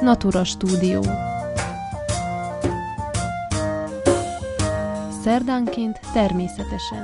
Natura Stúdió. Szerdánként természetesen.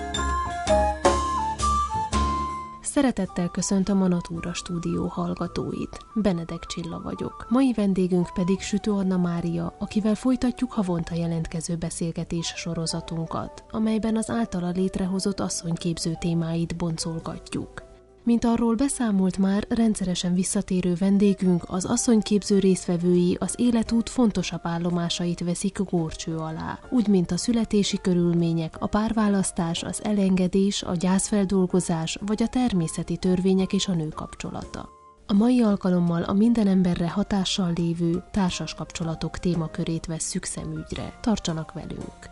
Szeretettel köszöntöm a Natura Stúdió hallgatóit. Benedek Csilla vagyok. Mai vendégünk pedig Sütő Anna Mária, akivel folytatjuk havonta jelentkező beszélgetés sorozatunkat, amelyben az általa létrehozott asszonyképző témáit boncolgatjuk. Mint arról beszámolt már, rendszeresen visszatérő vendégünk, az asszonyképző résztvevői az életút fontosabb állomásait veszik górcső alá, úgy mint a születési körülmények, a párválasztás, az elengedés, a gyászfeldolgozás vagy a természeti törvények és a nő kapcsolata. A mai alkalommal a minden emberre hatással lévő társas kapcsolatok témakörét vesszük szemügyre. Tartsanak velünk!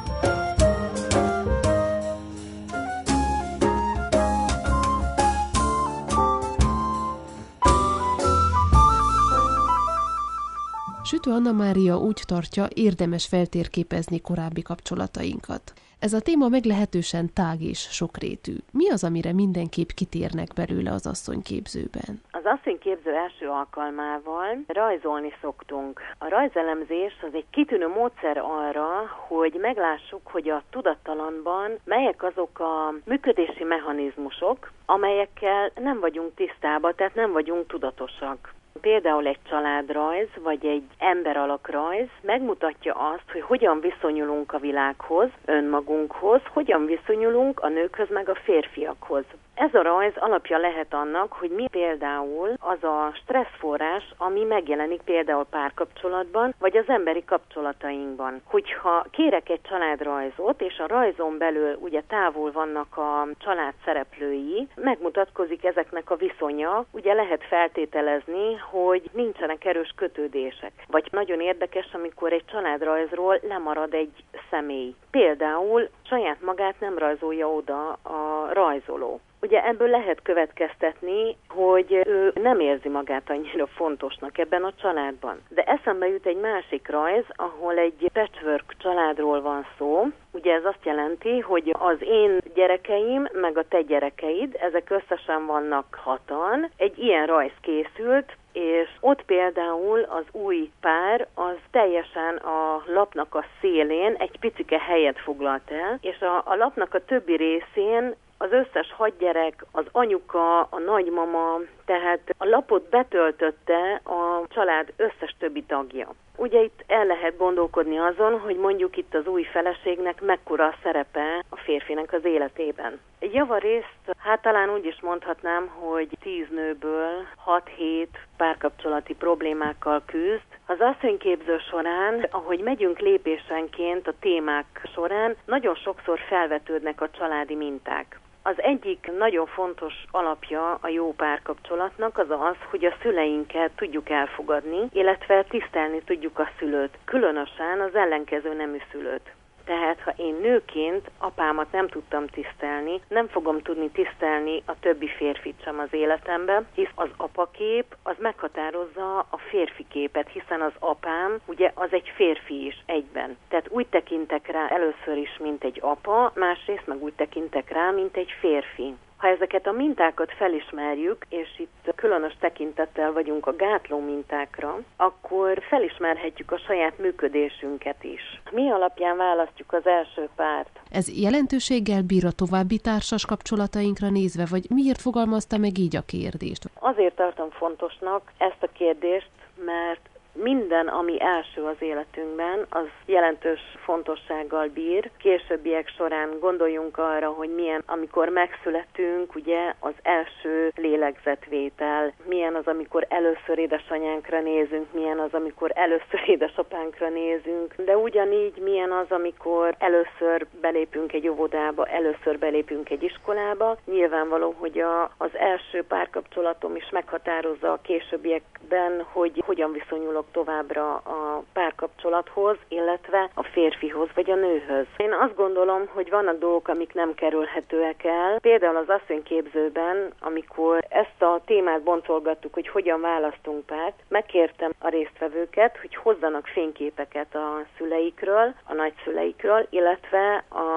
Sütő Anna Mária úgy tartja, érdemes feltérképezni korábbi kapcsolatainkat. Ez a téma meglehetősen tág és sokrétű. Mi az, amire mindenképp kitérnek belőle az asszonyképzőben? Az asszonyképző első alkalmával rajzolni szoktunk. A rajzelemzés az egy kitűnő módszer arra, hogy meglássuk, hogy a tudattalanban melyek azok a működési mechanizmusok, amelyekkel nem vagyunk tisztában, tehát nem vagyunk tudatosak. Például egy családrajz, vagy egy emberalakrajz megmutatja azt, hogy hogyan viszonyulunk a világhoz, önmagunkhoz, hogyan viszonyulunk a nőkhöz, meg a férfiakhoz. Ez a rajz alapja lehet annak, hogy mi például az a stresszforrás, ami megjelenik például párkapcsolatban, vagy az emberi kapcsolatainkban. Hogyha kérek egy családrajzot, és a rajzon belül ugye távol vannak a család szereplői, megmutatkozik ezeknek a viszonya, ugye lehet feltételezni, hogy nincsenek erős kötődések. Vagy nagyon érdekes, amikor egy családrajzról lemarad egy személy. Például saját magát nem rajzolja oda a rajzoló. Ugye ebből lehet következtetni, hogy ő nem érzi magát annyira fontosnak ebben a családban. De eszembe jut egy másik rajz, ahol egy patchwork családról van szó. Ugye ez azt jelenti, hogy az én gyerekeim, meg a te gyerekeid, ezek összesen vannak 6-an. Egy ilyen rajz készült, és ott például az új pár az teljesen a lapnak a szélén egy picike helyet foglalt el, és a lapnak a többi részén az összes 6 gyerek, az anyuka, a nagymama, tehát a lapot betöltötte a család összes többi tagja. Ugye itt el lehet gondolkodni azon, hogy mondjuk itt az új feleségnek mekkora a szerepe a férfinek az életében. Javarészt, talán úgy is mondhatnám, hogy 10 nőből 6-7 párkapcsolati problémákkal küzd. Az asszonyképző során, ahogy megyünk lépésenként a témák során, nagyon sokszor felvetődnek a családi minták. Az egyik nagyon fontos alapja a jó párkapcsolatnak az az, hogy a szüleinket tudjuk elfogadni, illetve tisztelni tudjuk a szülőt, különösen az ellenkező nemű szülőt. Tehát, ha én nőként apámat nem tudtam tisztelni, nem fogom tudni tisztelni a többi férfit sem az életemben, hisz az apakép az meghatározza a férfi képet, hiszen az apám ugye az egy férfi is egyben. Tehát úgy tekintek rá először is, mint egy apa, másrészt meg úgy tekintek rá, mint egy férfi. Ha ezeket a mintákat felismerjük, és itt különös tekintettel vagyunk a gátló mintákra, akkor felismerhetjük a saját működésünket is. Mi alapján választjuk az első párt? Ez jelentőséggel bír a további társas kapcsolatainkra nézve, vagy miért fogalmazta meg így a kérdést? Azért tartom fontosnak ezt a kérdést, mert minden, ami első az életünkben, az jelentős fontossággal bír. Későbbiek során gondoljunk arra, hogy milyen, amikor megszületünk, ugye az első lélegzetvétel, milyen az, amikor először édesanyánkra nézünk, milyen az, amikor először édesapánkra nézünk, de ugyanígy milyen az, amikor először belépünk egy óvodába, először belépünk egy iskolába. Nyilvánvaló, hogy az első párkapcsolatom is meghatározza a későbbiekben, hogy hogyan viszonyulok továbbra a párkapcsolathoz, illetve a férfihoz vagy a nőhöz. Én azt gondolom, hogy vannak dolgok, amik nem kerülhetőek el. Például az asszonyképzőben, amikor ezt a témát boncolgattuk, hogy hogyan választunk párt, megkértem a résztvevőket, hogy hozzanak fényképeket a szüleikről, a nagyszüleikről, illetve a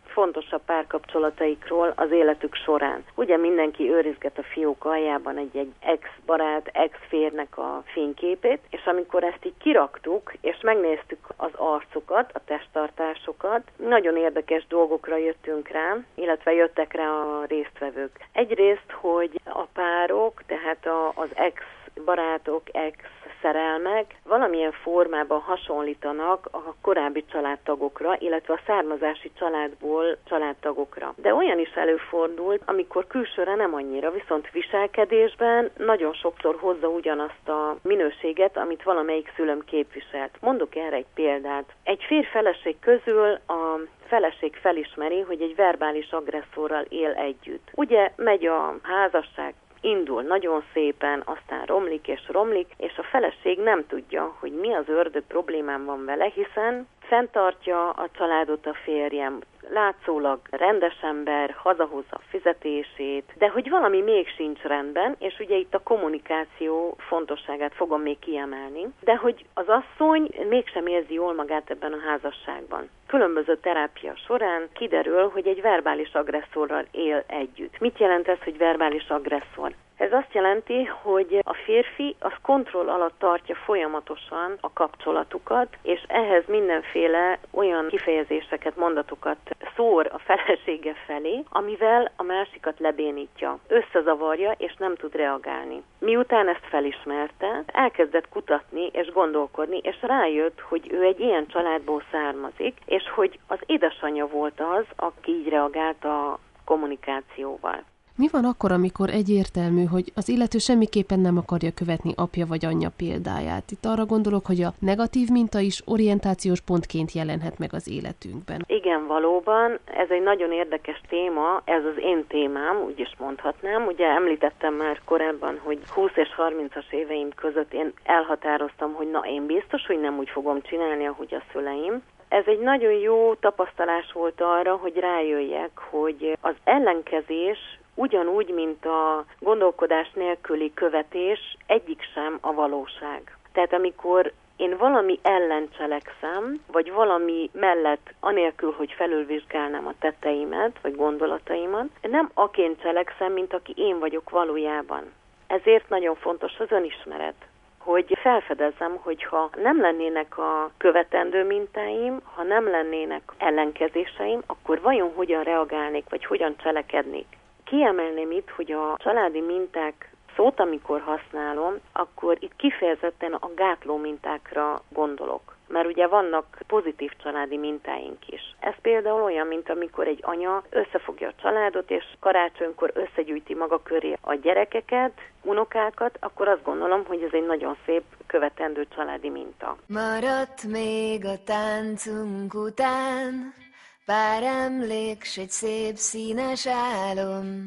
legfontosabb párkapcsolataikról az életük során. Ugye mindenki őrizget a fiók aljában egy ex-barát, ex-férnek a fényképét, és amikor ezt így kiraktuk, és megnéztük az arcukat, a testtartásokat, nagyon érdekes dolgokra jöttünk rá, illetve jöttek rá a résztvevők. Egyrészt, hogy a párok, tehát az ex-barátok, ex-szerelmek valamilyen formában hasonlítanak a korábbi családtagokra, illetve a származási családból családtagokra. De olyan is előfordult, amikor külsőre nem annyira, viszont viselkedésben nagyon sokszor hozza ugyanazt a minőséget, amit valamelyik szülőm képviselt. Mondok erre egy példát. Egy férj-feleség közül a feleség felismeri, hogy egy verbális agresszorral él együtt. Ugye megy a házasság, indul nagyon szépen, aztán romlik, és a feleség nem tudja, hogy mi az ördög problémám van vele, hiszen fenntartja a családot a férjem, látszólag rendes ember, hazahozza a fizetését, de hogy valami még sincs rendben, és ugye itt a kommunikáció fontosságát fogom még kiemelni, de hogy az asszony mégsem érzi jól magát ebben a házasságban. Különböző terápia során kiderül, hogy egy verbális agresszorral él együtt. Mit jelent ez, hogy verbális agresszor? Ez azt jelenti, hogy a férfi az kontroll alatt tartja folyamatosan a kapcsolatukat, és ehhez mindenféle olyan kifejezéseket, mondatokat szór a felesége felé, amivel a másikat lebénítja, összezavarja, és nem tud reagálni. Miután ezt felismerte, elkezdett kutatni és gondolkodni, és rájött, hogy ő egy ilyen családból származik, és hogy az édesanyja volt az, aki így reagált a kommunikációval. Mi van akkor, amikor egyértelmű, hogy az illető semmiképpen nem akarja követni apja vagy anyja példáját? Itt arra gondolok, hogy a negatív minta is orientációs pontként jelenhet meg az életünkben. Igen, valóban. Ez egy nagyon érdekes téma, ez az én témám, úgy is mondhatnám. Ugye említettem már korábban, hogy 20 és 30-as éveim között én elhatároztam, hogy én biztos, hogy nem úgy fogom csinálni, ahogy a szüleim. Ez egy nagyon jó tapasztalás volt arra, hogy rájöjjek, hogy az ellenkezés ugyanúgy, mint a gondolkodás nélküli követés, egyik sem a valóság. Tehát amikor én valami ellen cselekszem, vagy valami mellett, anélkül, hogy felülvizsgálnám a tetteimet, vagy gondolataimat, nem aként cselekszem, mint aki én vagyok valójában. Ezért nagyon fontos az önismeret, hogy felfedezzem, hogyha nem lennének a követendő mintáim, ha nem lennének ellenkezéseim, akkor vajon hogyan reagálnék, vagy hogyan cselekednék. Kiemelném itt, hogy a családi minták szót, amikor használom, akkor itt kifejezetten a gátló mintákra gondolok. Mert ugye vannak pozitív családi mintáink is. Ez például olyan, mint amikor egy anya összefogja a családot, és karácsonykor összegyűjti maga köré a gyerekeket, unokákat, akkor azt gondolom, hogy ez egy nagyon szép követendő családi minta. Maradt még a táncunk után pár emlék, s egy szép színes álom.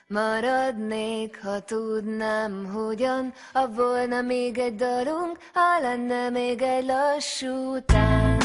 Maradnék, ha tudnám, hogyan, ha volna még egy dalunk, ha lenne még egy lassú tánc.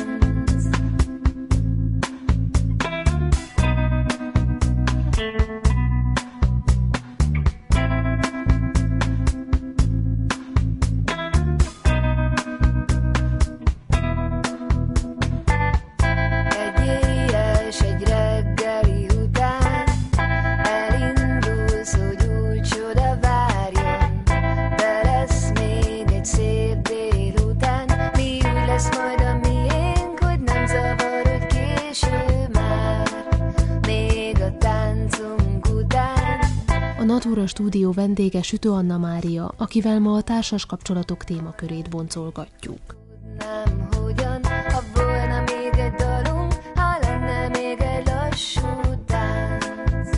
Natura Stúdió vendége Sütő Anna Mária, akivel ma a társas kapcsolatok témakörét boncolgatjuk. Nem hogyan, ha volna még egy dalunk, ha lenne még egy lassú tánc.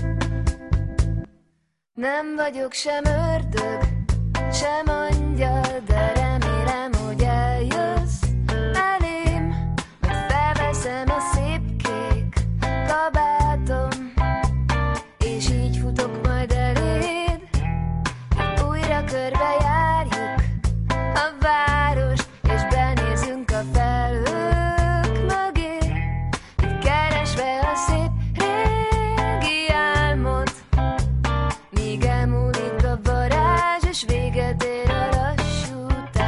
Nem vagyok sem ördög, sem angyal, de remélem, hogy eljössz elém, hogy felveszem a szép kék kabátom, és így futok majd eléd, hogy újra körbejárjuk a várost, és benézünk a felhők mögé, így keresve a szép régi álmot, míg elmúlik a varázs, és véget ér a lassú tánc.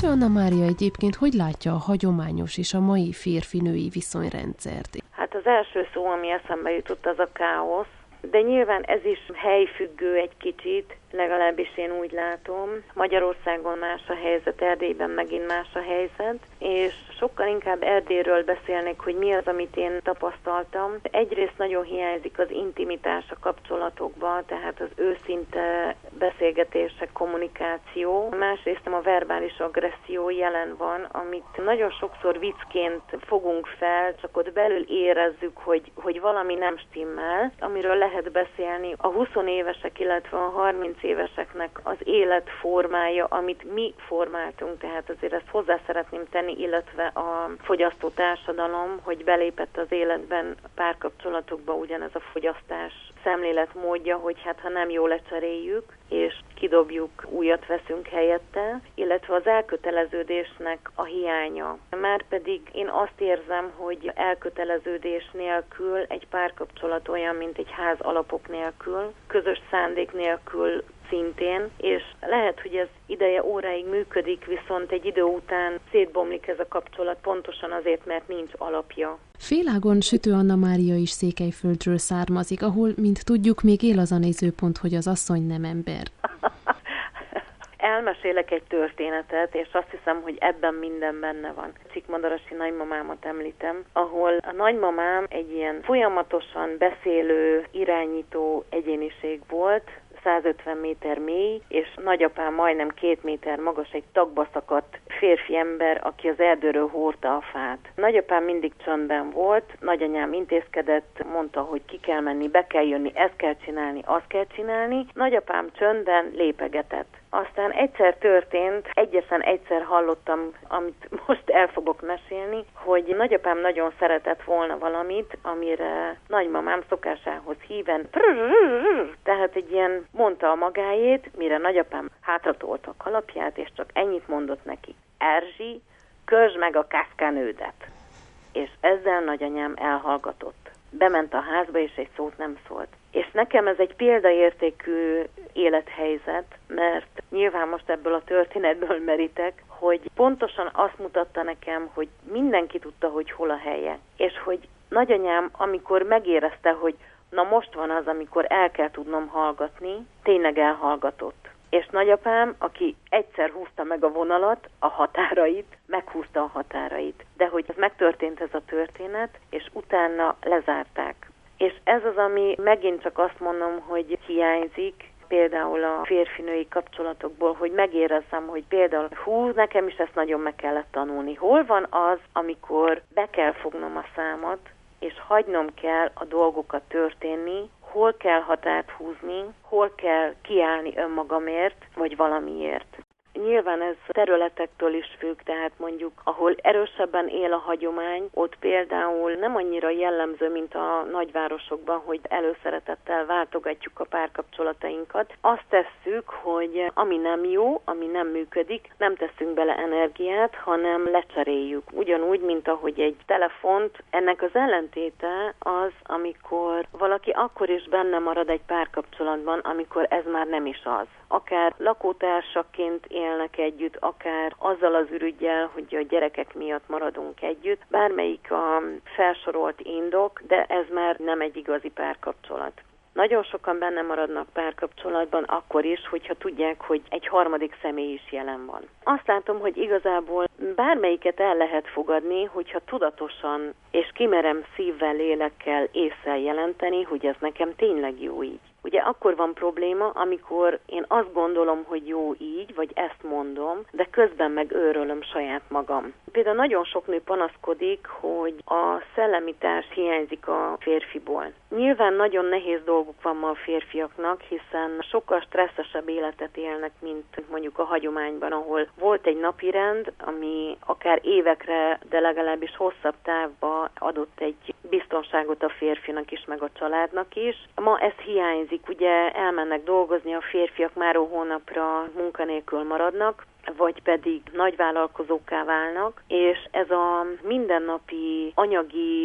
Anna Mária egyébként hogy látja a hagyományos és a mai férfi-női viszonyrendszert? Hát az első szó, ami eszembe jutott, az a káosz, de nyilván ez is helyfüggő egy kicsit, legalábbis én úgy látom. Magyarországon más a helyzet, Erdélyben megint más a helyzet, és sokkal inkább Erdélyről beszélnék, hogy mi az, amit én tapasztaltam. Egyrészt nagyon hiányzik az intimitás a kapcsolatokban, tehát az őszinte beszélgetések, kommunikáció. Másrészt a verbális agresszió jelen van, amit nagyon sokszor viccként fogunk fel, csak ott belül érezzük, hogy valami nem stimmel, amiről lehet beszélni. A 20 évesek, illetve a 30 éveseknek az életformája, amit mi formáltunk, tehát azért ezt hozzá szeretném tenni, illetve a fogyasztó társadalom, hogy belépett az életben, párkapcsolatokba ugyanez a fogyasztás szemléletmódja, hogy hát ha nem jól lecseréljük, és kidobjuk, újat veszünk helyette, illetve az elköteleződésnek a hiánya. Márpedig én azt érzem, hogy elköteleződés nélkül egy párkapcsolat olyan, mint egy ház alapok nélkül, közös szándék nélkül szintén, és lehet, hogy ez ideje óráig működik, viszont egy idő után szétbomlik ez a kapcsolat pontosan azért, mert nincs alapja. Félágon Sütő Anna Mária is Székelyföldről származik, ahol, mint tudjuk, még él az a nézőpont, hogy az asszony nem ember. Elmesélek egy történetet, és azt hiszem, hogy ebben minden benne van. Cikmadarasi nagymamámat említem, ahol a nagymamám egy ilyen folyamatosan beszélő, irányító egyéniség volt, 150 méter mély, és nagyapám majdnem 2 méter magas, egy tagba szakadt férfi ember, aki az erdőről hordta a fát. Nagyapám mindig csöndben volt, nagyanyám intézkedett, mondta, hogy ki kell menni, be kell jönni, ezt kell csinálni, azt kell csinálni. Nagyapám csöndben lépegetett. Aztán egyszer történt, egyesen egyszer hallottam, amit most el fogok mesélni, hogy nagyapám nagyon szeretett volna valamit, amire nagymamám szokásához híven, tehát egy ilyen mondta a magáét, mire nagyapám hátratolta a kalapját, és csak ennyit mondott neki: Erzsi, közd meg a kaszkánődet. És ezzel nagyanyám elhallgatott. Bement a házba, és egy szót nem szólt. És nekem ez egy példaértékű élethelyzet, mert nyilván most ebből a történetből merítek, hogy pontosan azt mutatta nekem, hogy mindenki tudta, hogy hol a helye. És hogy nagyanyám, amikor megérezte, hogy na most van az, amikor el kell tudnom hallgatni, tényleg elhallgatott. És nagyapám, aki egyszer húzta meg a vonalat, a határait, meghúzta a határait. De hogy ez megtörtént ez a történet, és utána lezárták. És ez az, ami megint csak azt mondom, hogy hiányzik, például a férfi-női kapcsolatokból, hogy megérezzem, hogy például nekem is ezt nagyon meg kellett tanulni. Hol van az, amikor be kell fognom a számat, és hagynom kell a dolgokat történni, hol kell határt húzni, hol kell kiállni önmagamért, vagy valamiért. Nyilván ez területektől is függ, tehát mondjuk, ahol erősebben él a hagyomány, ott például nem annyira jellemző, mint a nagyvárosokban, hogy előszeretettel váltogatjuk a párkapcsolatainkat. Azt tesszük, hogy ami nem jó, ami nem működik, nem teszünk bele energiát, hanem lecseréljük. Ugyanúgy, mint ahogy egy telefont, ennek az ellentéte az, amikor valaki akkor is benne marad egy párkapcsolatban, amikor ez már nem is az. Akár lakótársaként élnek együtt, akár azzal az ürüggyel, hogy a gyerekek miatt maradunk együtt. Bármelyik a felsorolt indok, de ez már nem egy igazi párkapcsolat. Nagyon sokan benne maradnak párkapcsolatban akkor is, hogyha tudják, hogy egy harmadik személy is jelen van. Azt látom, hogy igazából bármelyiket el lehet fogadni, hogyha tudatosan és kimerem szívvel, lélekkel, ésszel jelenteni, hogy ez nekem tényleg jó így. Ugye akkor van probléma, amikor én azt gondolom, hogy jó így, vagy ezt mondom, de közben meg őrölöm saját magam. Például nagyon sok nő panaszkodik, hogy a szellemitás hiányzik a férfiból. Nyilván nagyon nehéz dolguk van ma a férfiaknak, hiszen sokkal stresszesebb életet élnek, mint mondjuk a hagyományban, ahol volt egy napirend, ami akár évekre, de legalábbis hosszabb távba adott egy biztonságot a férfinak is, meg a családnak is. Ma ez hiányzik, ugye elmennek dolgozni, a férfiak máró hónapra munkanélkül maradnak, vagy pedig nagyvállalkozókká válnak, és ez a mindennapi anyagi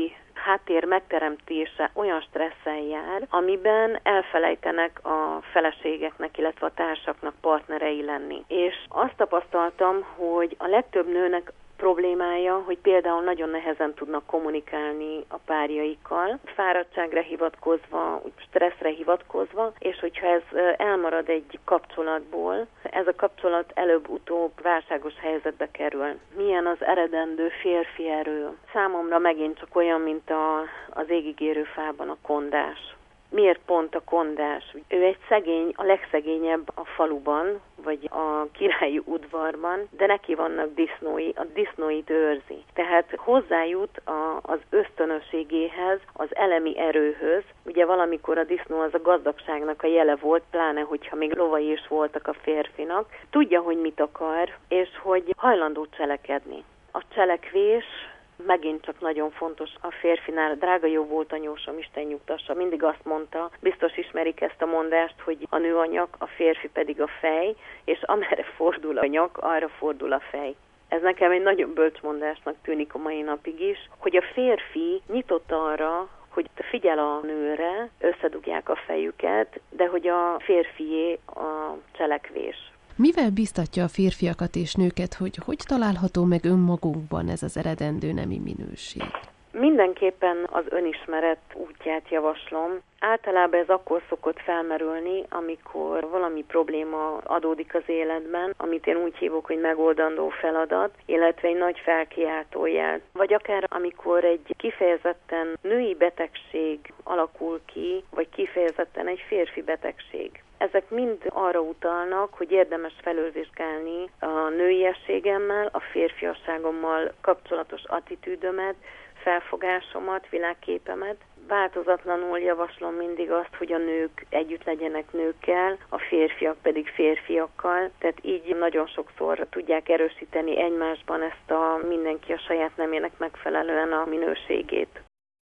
háttér megteremtése olyan stresszel jár, amiben elfelejtenek a feleségeknek, illetve a társaknak partnerei lenni. És azt tapasztaltam, hogy a legtöbb nőnek problémája, hogy például nagyon nehezen tudnak kommunikálni a párjaikkal, fáradtságra hivatkozva, stresszre hivatkozva, és hogyha ez elmarad egy kapcsolatból, ez a kapcsolat előbb-utóbb válságos helyzetbe kerül. Milyen az eredendő férfi erő? Számomra megint csak olyan, mint az égigérő fában a kondás. Miért pont a kondás? Ő egy szegény, a legszegényebb a faluban, vagy a királyi udvarban, de neki vannak disznói, a disznóit őrzi. Tehát hozzájut az ösztönösségéhez, az elemi erőhöz. Ugye valamikor a disznó az a gazdagságnak a jele volt, pláne hogyha még lovai is voltak a férfinak. Tudja, hogy mit akar, és hogy hajlandó cselekedni. A cselekvés megint csak nagyon fontos a férfinál. Drága jó volt anyósom, Isten nyugtassa, mindig azt mondta, biztos ismerik ezt a mondást, hogy a nő a nyak, a férfi pedig a fej, és amerre fordul a nyak, arra fordul a fej. Ez nekem egy nagyon bölcs mondásnak tűnik a mai napig is, hogy a férfi nyitott arra, hogy figyel a nőre, összedugják a fejüket, de hogy a férfié a cselekvés. Mivel biztatja a férfiakat és nőket, hogy található meg önmagunkban ez az eredendő nemi minőség? Mindenképpen az önismeret útját javaslom. Általában ez akkor szokott felmerülni, amikor valami probléma adódik az életben, amit én úgy hívok, hogy megoldandó feladat, illetve egy nagy felkiáltójel. Vagy akár amikor egy kifejezetten női betegség alakul ki, vagy kifejezetten egy férfi betegség. Ezek mind arra utalnak, hogy érdemes felülvizsgálni a nőiességemmel, a férfiasságommal kapcsolatos attitűdömet, felfogásomat, világképemet. Változatlanul javaslom mindig azt, hogy a nők együtt legyenek nőkkel, a férfiak pedig férfiakkal, tehát így nagyon sokszor tudják erősíteni egymásban ezt a mindenki a saját nemének megfelelően a minőségét.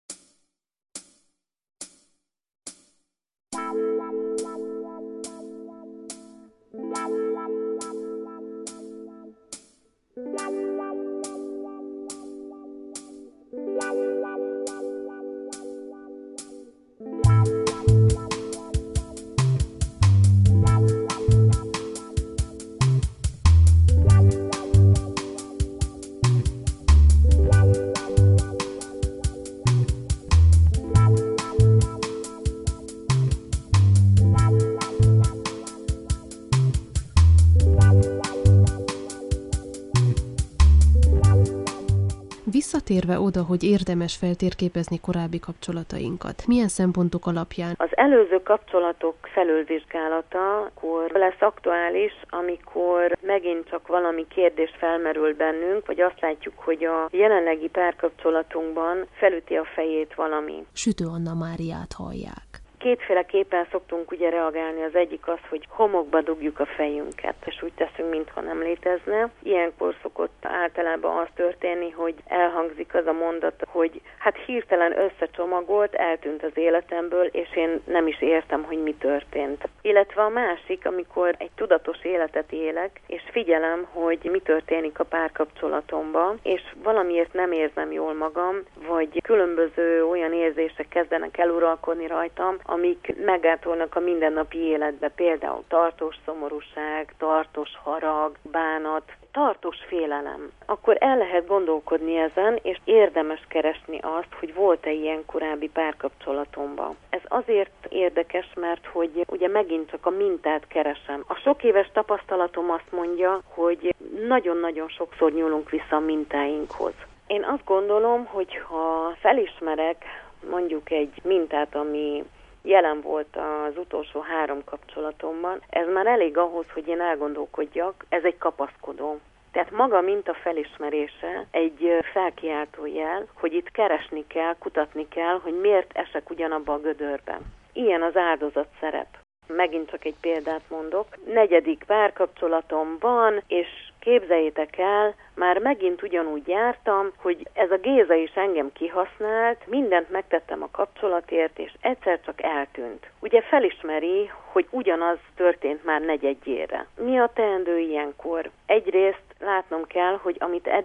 Visszatérve oda, hogy érdemes feltérképezni korábbi kapcsolatainkat, milyen szempontok alapján? Az előző kapcsolatok felülvizsgálata akkor lesz aktuális, amikor megint csak valami kérdés felmerül bennünk, vagy azt látjuk, hogy a jelenlegi párkapcsolatunkban felüti a fejét valami. Sütő Anna Máriát hallják. Kétféleképpen szoktunk ugye reagálni. Az egyik az, hogy homokba dugjuk a fejünket, és úgy teszünk, mintha nem létezne. Ilyenkor szokott általában az történni, hogy elhangzik az a mondat, hogy hát hirtelen összecsomagolt, eltűnt az életemből, és én nem is értem, hogy mi történt. Illetve a másik, amikor egy tudatos életet élek, és figyelem, hogy mi történik a párkapcsolatomban, és valamiért nem érzem jól magam, vagy különböző olyan érzések kezdenek eluralkodni rajtam, amik meggátolnak a mindennapi életbe, például tartós szomorúság, tartós harag, bánat, tartós félelem. Akkor el lehet gondolkodni ezen, és érdemes keresni azt, hogy volt-e ilyen korábbi párkapcsolatomban. Ez azért érdekes, mert hogy ugye megint csak a mintát keresem. A sok éves tapasztalatom azt mondja, hogy nagyon-nagyon sokszor nyúlunk vissza a mintáinkhoz. Én azt gondolom, hogy ha felismerek mondjuk egy mintát, ami jelen volt az utolsó 3 kapcsolatomban, ez már elég ahhoz, hogy én elgondolkodjak, ez egy kapaszkodó. Tehát maga minta felismerése egy felkiáltó jel, hogy itt keresni kell, kutatni kell, hogy miért esek ugyanabba a gödörbe. Ilyen az áldozat szerep. Megint csak egy példát mondok. 4. párkapcsolatom van, és képzeljétek el, már megint ugyanúgy jártam, hogy ez a Géza is engem kihasznált, mindent megtettem a kapcsolatért, és egyszer csak eltűnt. Ugye felismeri, hogy ugyanaz történt már 4. Mi a teendő ilyenkor? Egyrészt látnom kell, hogy amit eddig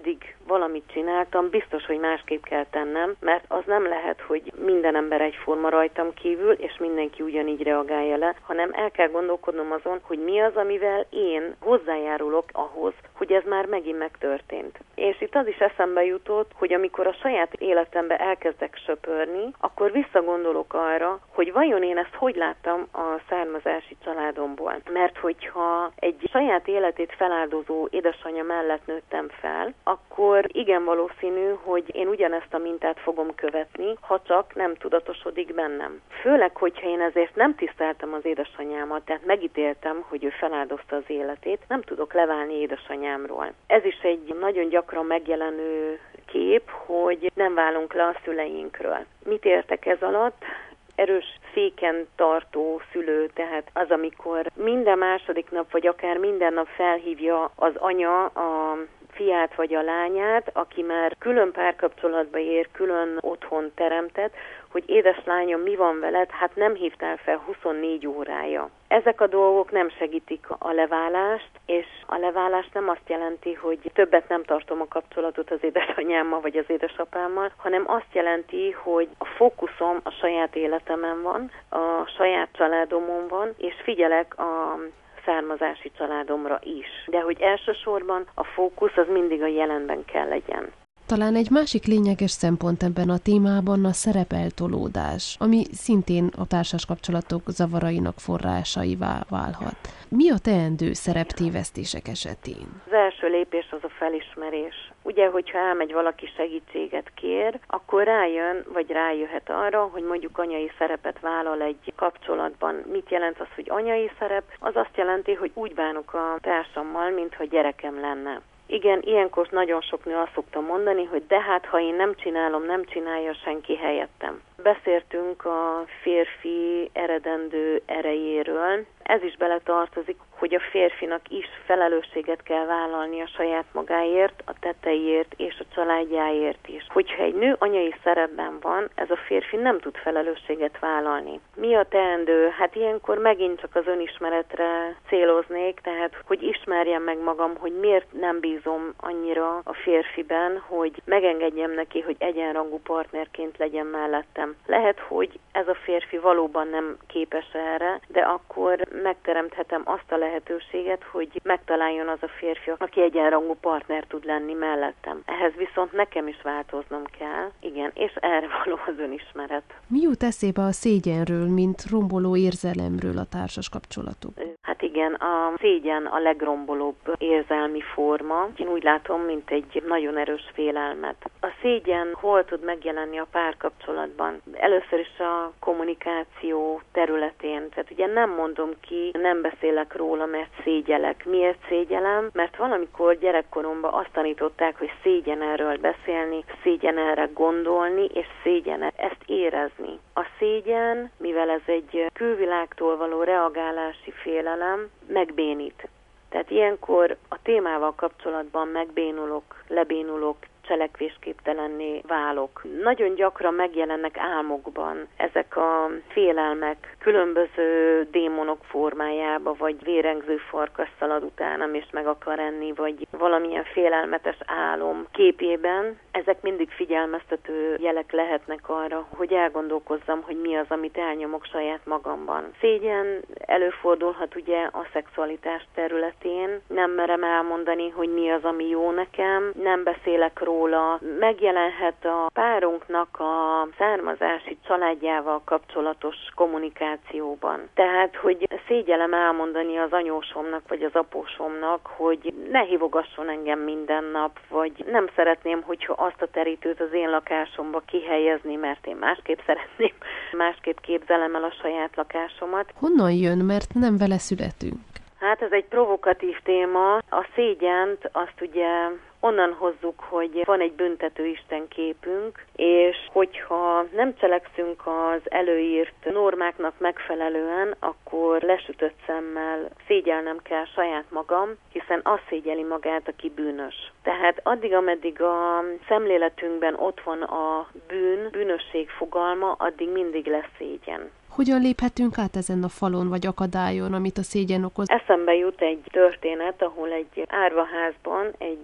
valamit csináltam, biztos, hogy másképp kell tennem, mert az nem lehet, hogy minden ember egyforma rajtam kívül, és mindenki ugyanígy reagálja le, hanem el kell gondolkodnom azon, hogy mi az, amivel én hozzájárulok ahhoz, hogy ez már megint megtörtént. És itt az is eszembe jutott, hogy amikor a saját életembe elkezdek söpörni, akkor visszagondolok arra, hogy vajon én ezt hogy láttam a származási családomból. Mert hogyha egy saját életét feláldozó édesanyja mellett nőttem fel, akkor igen valószínű, hogy én ugyanezt a mintát fogom követni, ha csak nem tudatosodik bennem. Főleg, hogyha én ezért nem tiszteltem az édesanyámat, tehát megítéltem, hogy ő feláldozta az életét, nem tudok leválni édesanyámról. Ez is egy nagyon gyakran megjelenő kép, hogy nem válunk le a szüleinkről. Mit értek ez alatt? Erős féken tartó szülő, tehát az, amikor minden második nap, vagy akár minden nap felhívja az anya a fiát vagy a lányát, aki már külön párkapcsolatba ér, külön otthon teremtett, hogy édeslányom, mi van veled, hát nem hívtál fel 24 órája. Ezek a dolgok nem segítik a leválást, és a leválás nem azt jelenti, hogy többet nem tartom a kapcsolatot az édesanyámmal vagy az édesapámmal, hanem azt jelenti, hogy a fókuszom a saját életemen van, a saját családomon van, és figyelek a származási családomra is. De hogy elsősorban a fókusz az mindig a jelenben kell legyen. Talán egy másik lényeges szempont ebben a témában a szerepeltolódás, ami szintén a társas kapcsolatok zavarainak forrásaivá válhat. Mi a teendő szereptévesztések esetén? Az első lépés az a felismerés. Ugye, hogyha elmegy valaki segítséget kér, akkor rájön, vagy rájöhet arra, hogy mondjuk anyai szerepet vállal egy kapcsolatban. Mit jelent az, hogy anyai szerep? Az azt jelenti, hogy úgy bánok a társammal, mintha gyerekem lenne. Igen, ilyenkor nagyon sok nő azt szokta mondani, hogy de hát, ha én nem csinálom, nem csinálja senki helyettem. Beszéltünk a férfi eredendő erejéről. Ez is beletartozik, hogy a férfinak is felelősséget kell vállalni a saját magáért, a tetteiért és a családjáért is. Hogyha egy nő anyai szerepben van, ez a férfi nem tud felelősséget vállalni. Mi a teendő? Hát ilyenkor megint csak az önismeretre céloznék, tehát hogy ismerjem meg magam, hogy miért nem bízom annyira a férfiben, hogy megengedjem neki, hogy egyenrangú partnerként legyen mellettem. Lehet, hogy ez a férfi valóban nem képes erre, de akkor megteremthetem azt a lehetőséget, hogy megtaláljon az a férfi, aki egyenrangú partner tud lenni mellettem. Ehhez viszont nekem is változnom kell, igen, és erre való az önismeret. Mi jut eszébe a szégyenről, mint romboló érzelemről a társas kapcsolatok? Hát igen, a szégyen a legrombolóbb érzelmi forma. Én úgy látom, mint egy nagyon erős félelmet. A szégyen hol tud megjelenni a párkapcsolatban? Először is a kommunikáció területén. Tehát ugye nem mondom ki, nem beszélek róla, mert szégyelek. Miért szégyelem? Mert valamikor gyerekkoromban azt tanították, hogy szégyen erről beszélni, szégyen erre gondolni, és szégyen ezt érezni. A szégyen, mivel ez egy külvilágtól való reagálási félelem, megbénít. Tehát ilyenkor a témával kapcsolatban megbénulok, lebénulok, cselekvésképtelenné válok. Nagyon gyakran megjelennek álmokban ezek a félelmek különböző démonok formájába, vagy vérengző farkas szalad utánam és meg akar enni, vagy valamilyen félelmetes álom képében. Ezek mindig figyelmeztető jelek lehetnek arra, hogy elgondolkozzam, hogy mi az, amit elnyomok saját magamban. Szégyen előfordulhat ugye a szexualitás területén. Nem merem elmondani, hogy mi az, ami jó nekem. Nem beszélek róla. Megjelenhet a párunknak a származási családjával kapcsolatos kommunikációban. Tehát, hogy szégyellem elmondani az anyósomnak vagy az apósomnak, hogy ne hívogasson engem minden nap, vagy nem szeretném, hogyha azt a terítőt az én lakásomba kihelyezni, mert én másképp szeretném, másképp képzelem el a saját lakásomat. Honnan jön, mert nem vele születünk? Hát ez egy provokatív téma. A szégyent azt ugye onnan hozzuk, hogy van egy büntető istenképünk, és hogyha nem cselekszünk az előírt normáknak megfelelően, akkor lesütött szemmel szégyelnem kell saját magam, hiszen az szégyeli magát, aki bűnös. Tehát addig, ameddig a szemléletünkben ott van a bűnösség fogalma, addig mindig lesz szégyen. Hogyan léphetünk át ezen a falon vagy akadályon, amit a szégyen okoz? Eszembe jut egy történet, ahol egy árvaházban egy 10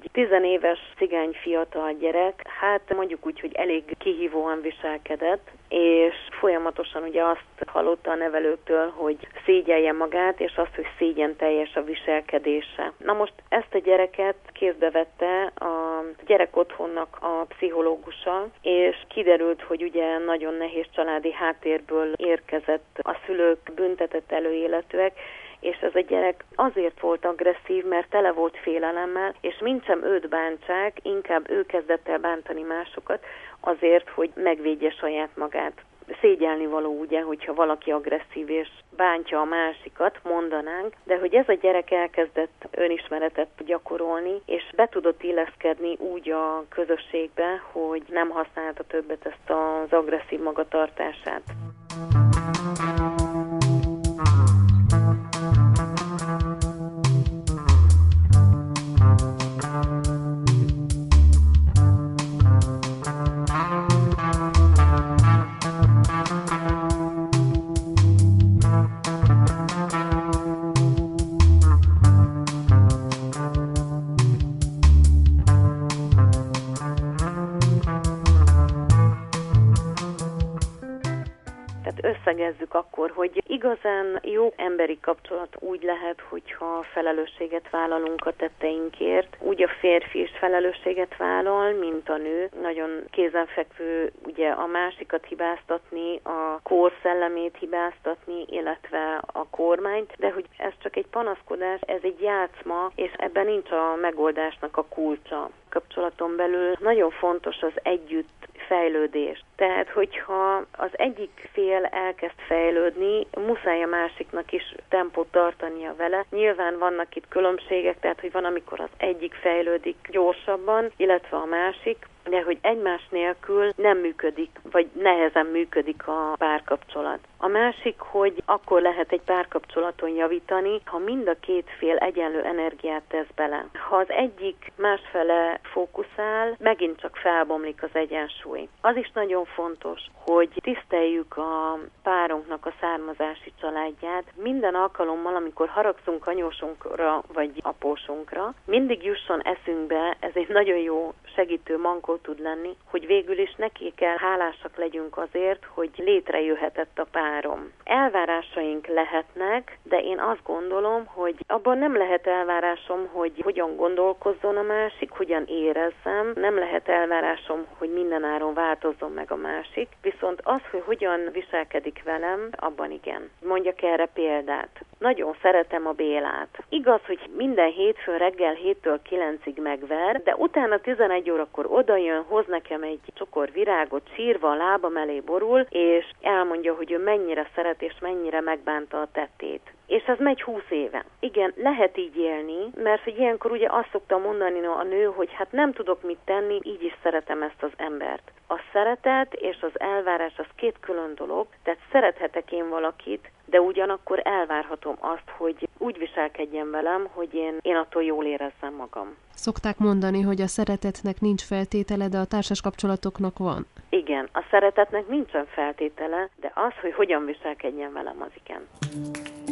éves cigány fiatal gyerek, hát mondjuk úgy, hogy elég kihívóan viselkedett, és folyamatosan ugye azt hallotta a nevelőtől, hogy szégyelje magát, és azt, hogy szégyenteljes a viselkedése. Na most ezt a gyereket kézbe vette a gyerek otthonnak a pszichológusa, és kiderült, hogy ugye nagyon nehéz családi háttérből érkezett, a szülők büntetett előéletűek, és ez a gyerek azért volt agresszív, mert tele volt félelemmel, és mintsem őt bántsák, inkább ő kezdett el bántani másokat azért, hogy megvédje saját magát. Szégyelni való ugye, hogyha valaki agresszív és bántja a másikat, mondanánk, de hogy ez a gyerek elkezdett önismeretet gyakorolni, és be tudott illeszkedni úgy a közösségbe, hogy nem használta többet ezt az agresszív magatartását. Összegezzük akkor, hogy igazán jó emberi kapcsolat úgy lehet, hogyha felelősséget vállalunk a tetteinkért. Úgy a férfi is felelősséget vállal, mint a nő. Nagyon kézenfekvő ugye a másikat hibáztatni, a kor szellemét hibáztatni, illetve a kormányt, de hogy ez csak egy panaszkodás, ez egy játszma, és ebben nincs a megoldásnak a kulcsa. Kapcsolaton belül nagyon fontos az együtt fejlődés. Tehát, hogyha az egyik fél elkezd fejlődni, muszáj a másiknak is tempót tartania vele. Nyilván vannak itt különbségek, tehát, hogy van, amikor az egyik fejlődik gyorsabban, illetve a másik, de hogy egymás nélkül nem működik, vagy nehezen működik a párkapcsolat. A másik, hogy akkor lehet egy párkapcsolaton javítani, ha mind a két fél egyenlő energiát tesz bele. Ha az egyik másfele fókuszál, megint csak felbomlik az egyensúly. Az is nagyon fontos, hogy tiszteljük a párunknak a származási családját. Minden alkalommal, amikor haragszunk anyósunkra vagy apósunkra, mindig jusson eszünkbe, ez egy nagyon jó segítő mankó tud lenni, hogy végül is neki kell hálásak legyünk azért, hogy létrejöhetett a párom. Elvárásaink lehetnek, de én azt gondolom, hogy abban nem lehet elvárásom, hogy hogyan gondolkozzon a másik, hogyan érezzem, nem lehet elvárásom, hogy mindenáron változzon meg a másik, viszont az, hogy hogyan viselkedik velem, abban igen. Mondjak erre példát. Nagyon szeretem a Bélát. Igaz, hogy minden hétfőn reggel 7-től 9-ig megver, de utána 11 órakor odajön, hoz nekem egy csokor virágot, sírva a lábam elé borul, és elmondja, hogy ő mennyire szeret és mennyire megbánta a tettét. És ez megy 20 éve. Igen, lehet így élni, mert hogy ilyenkor ugye azt szokta mondani a nő, hogy hát nem tudok mit tenni, így is szeretem ezt az embert. A szeretet és az elvárás az két külön dolog, tehát szerethetek én valakit, de ugyanakkor elvárhatom azt, hogy úgy viselkedjen velem, hogy én attól jól érezzem magam. Szokták mondani, hogy a szeretetnek nincs feltétele, de a társas kapcsolatoknak van. Igen, a szeretetnek nincsen feltétele, de az, hogy hogyan viselkedjen velem, az igen.